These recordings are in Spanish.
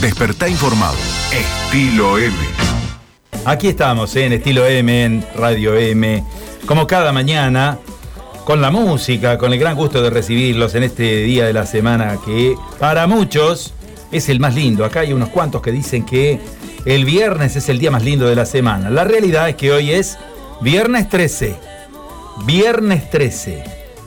Despertá informado. Estilo M. Aquí estamos, en Estilo M, en Radio M, como cada mañana, con la música, con el gran gusto de recibirlos en este día de la semana que para muchos es el más lindo. Acá hay unos cuantos que dicen que el viernes es el día más lindo de la semana. La realidad es que hoy es viernes 13. Viernes 13.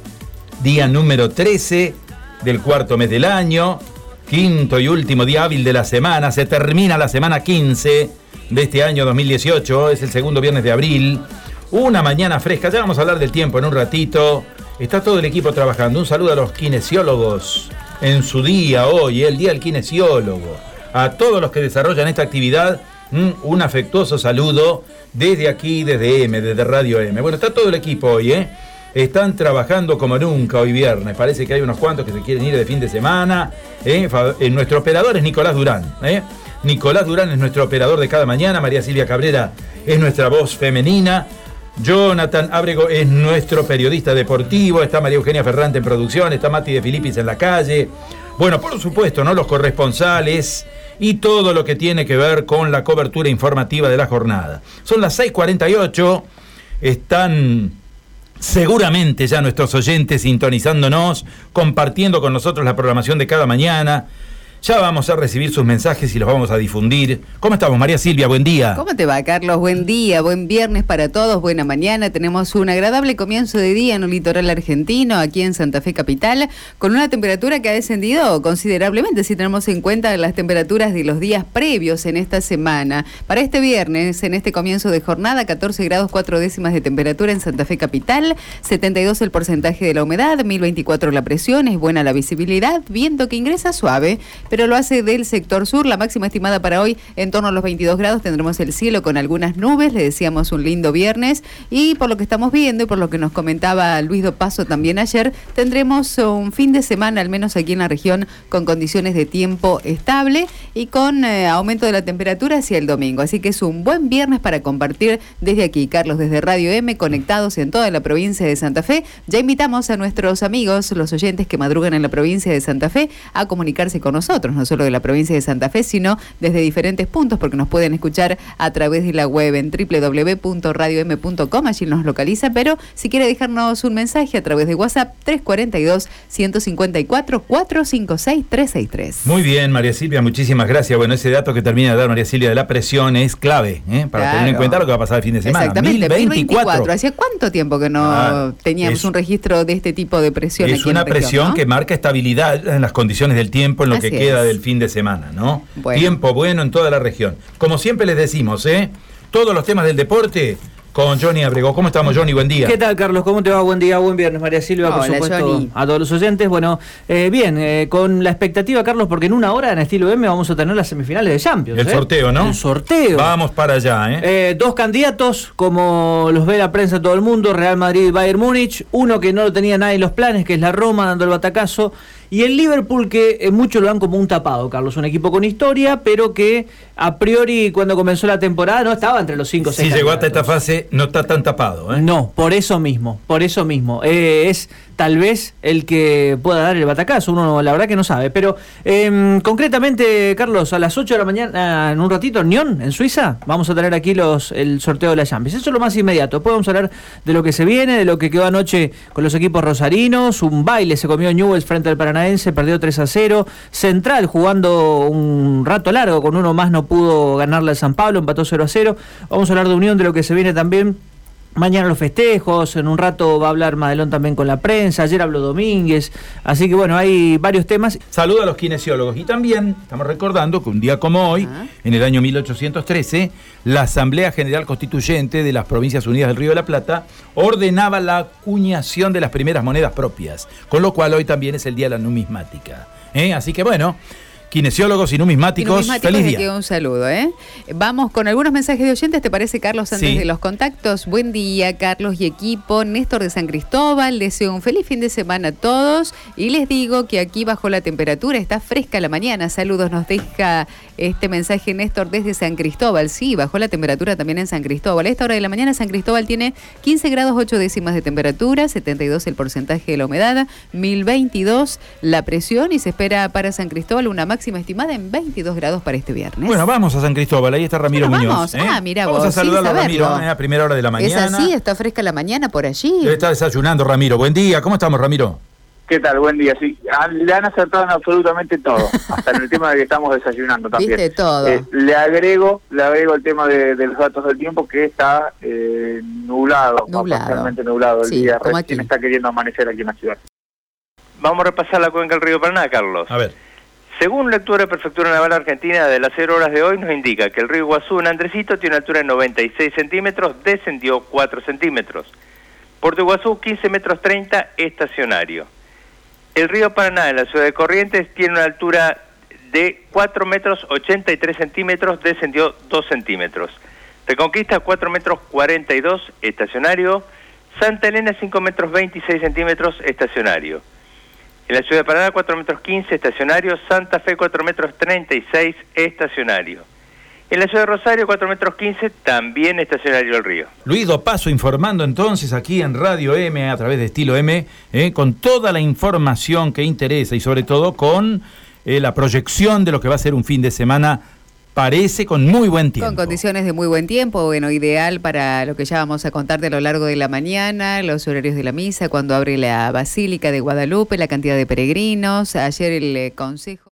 Día número 13 del cuarto mes del año. Quinto y último día hábil de la semana. Se termina la semana 15 de este año 2018. Es el segundo viernes de abril. Una mañana fresca. Ya vamos a hablar del tiempo en un ratito. Está todo el equipo trabajando. Un saludo a los kinesiólogos en su día hoy, el día del kinesiólogo. A todos los que desarrollan esta actividad, un afectuoso saludo desde aquí, desde M, desde Radio M. Bueno, está todo el equipo hoy, Están trabajando como nunca hoy viernes. Parece que hay unos cuantos que se quieren ir de fin de semana. Nuestro operador es Nicolás Durán. Nicolás Durán es nuestro operador de cada mañana. María Silvia Cabrera es nuestra voz femenina. Jonathan Ábrego es nuestro periodista deportivo. Está María Eugenia Ferrante en producción. Está Mati de Filipis en la calle. Bueno, por supuesto, ¿no? Los corresponsales y todo lo que tiene que ver con la cobertura informativa de la jornada. Son las 6:48. Están seguramente ya nuestros oyentes sintonizándonos, compartiendo con nosotros la programación de cada mañana. Ya vamos a recibir sus mensajes y los vamos a difundir. ¿Cómo estamos, María Silvia? Buen día. ¿Cómo te va, Carlos? Buen día, buen viernes para todos, buena mañana. Tenemos un agradable comienzo de día en el litoral argentino, aquí en Santa Fe Capital, con una temperatura que ha descendido considerablemente, si tenemos en cuenta las temperaturas de los días previos en esta semana. Para este viernes, en este comienzo de jornada, 14 grados 4 décimas de temperatura en Santa Fe Capital, 72 el porcentaje de la humedad, 1024 la presión, es buena la visibilidad, viento que ingresa suave, pero lo hace del sector sur. La máxima estimada para hoy en torno a los 22 grados. Tendremos el cielo con algunas nubes. Le decíamos un lindo viernes. Y por lo que estamos viendo y por lo que nos comentaba Luis Dopazo también ayer, tendremos un fin de semana, al menos aquí en la región, con condiciones de tiempo estable y con aumento de la temperatura hacia el domingo. Así que es un buen viernes para compartir desde aquí, Carlos, desde Radio M, conectados en toda la provincia de Santa Fe. Ya invitamos a nuestros amigos, los oyentes que madrugan en la provincia de Santa Fe, a comunicarse con nosotros, no solo de la provincia de Santa Fe, sino desde diferentes puntos, porque nos pueden escuchar a través de la web en www.radiom.com, allí nos localiza, pero si quiere dejarnos un mensaje a través de WhatsApp, 342-154-456-363. Muy bien, María Silvia, muchísimas gracias. Bueno, ese dato que termina de dar María Silvia de la presión es clave, para tener en cuenta lo que va a pasar el fin de semana. Exactamente, 1024. ¿Hacía cuánto tiempo que no teníamos un registro de este tipo de presión? Es una presión, ¿no?, que marca estabilidad en las condiciones del tiempo, en lo que queda del fin de semana, ¿no? Bueno. Tiempo bueno en toda la región. Como siempre les decimos, todos los temas del deporte con Johnny Ábrego. ¿Cómo estamos, Johnny? Buen día. ¿Qué tal, Carlos? ¿Cómo te va? Buen día, buen viernes, María Silvia. Hola, por supuesto, Johnny. A todos los oyentes. Bueno, bien, con la expectativa, Carlos, porque en una hora en Estilo M vamos a tener las semifinales de Champions. El sorteo, ¿no? El sorteo. Vamos para allá, Dos candidatos, como los ve la prensa todo el mundo, Real Madrid y Bayern Múnich. Uno que no lo tenía nadie en los planes, que es la Roma, dando el batacazo. Y el Liverpool, que muchos lo dan como un tapado, Carlos. Un equipo con historia, pero que a priori, cuando comenzó la temporada, no estaba entre los 5 o 6. Si llegó hasta esta fase, no está tan tapado, No, por eso mismo. Es tal vez el que pueda dar el batacazo. Uno, la verdad, que no sabe. Pero, concretamente, Carlos, a las 8 de la mañana, en un ratito, en Nyon, en Suiza, vamos a tener aquí el sorteo de la Champions. Eso es lo más inmediato. Después vamos a hablar de lo que se viene, de lo que quedó anoche con los equipos rosarinos. Un baile se comió Newell's frente al Paranaense, perdió 3-0. Central jugando un rato largo, con uno más no pudo ganarle al San Pablo, empató 0-0. Vamos a hablar de Unión, de lo que se viene también. Mañana los festejos, en un rato va a hablar Madelón también con la prensa, ayer habló Domínguez, así que bueno, hay varios temas. Saludo a los kinesiólogos y también estamos recordando que un día como hoy, en el año 1813, la Asamblea General Constituyente de las Provincias Unidas del Río de la Plata ordenaba la acuñación de las primeras monedas propias, con lo cual hoy también es el Día de la Numismática. Así que bueno, kinesiólogos y numismáticos, feliz día. Un saludo, Vamos con algunos mensajes de oyentes, ¿te parece, Carlos, antes de los contactos? Buen día, Carlos y equipo. Néstor de San Cristóbal, deseo un feliz fin de semana a todos y les digo que aquí bajo la temperatura está fresca la mañana. Saludos, nos deja este mensaje Néstor desde San Cristóbal. Sí, bajó la temperatura también en San Cristóbal. A esta hora de la mañana San Cristóbal tiene 15 grados 8 décimas de temperatura, 72 el porcentaje de la humedad, 1022 la presión y se espera para San Cristóbal una máxima máxima estimada en 22 grados para este viernes. Bueno, vamos a San Cristóbal, ahí está Ramiro Bueno, Muñoz. vamos. Mira Vamos vos, a saludarlo sin a Ramiro saberlo. a primera hora de la mañana. Es así, está fresca la mañana por allí. Debe estar desayunando Ramiro. Buen día, ¿cómo estamos, Ramiro? ¿Qué tal? Buen día. Sí, le han acertado en absolutamente todo, hasta en el tema de que estamos desayunando también. Viste todo. Le agrego el tema de los datos del tiempo, que está nublado, parcialmente nublado el Sí, día. como Recién aquí. está queriendo amanecer aquí en la ciudad. Vamos a repasar la cuenca del río Paraná, Carlos. A ver. Según lectura de Prefectura Naval Argentina de las 0 horas de hoy, nos indica que el río Iguazú en Andresito tiene una altura de 96 centímetros, descendió 4 centímetros. Puerto Iguazú, 15 metros 30, estacionario. El río Paraná en la ciudad de Corrientes tiene una altura de 4 metros 83 centímetros, descendió 2 centímetros. Reconquista, 4 metros 42, estacionario. Santa Elena, 5 metros 26 centímetros, estacionario. En la ciudad de Paraná, 4 metros 15, estacionario. Santa Fe, 4 metros 36, estacionario. En la ciudad de Rosario, 4 metros 15, también estacionario el río. Luis Dopazo informando entonces aquí en Radio M, a través de Estilo M, con toda la información que interesa y sobre todo con la proyección de lo que va a ser un fin de semana, parece con muy buen tiempo. Con condiciones de muy buen tiempo, bueno, ideal para lo que ya vamos a contarte a lo largo de la mañana, los horarios de la misa, cuando abre la Basílica de Guadalupe, la cantidad de peregrinos. Ayer el Consejo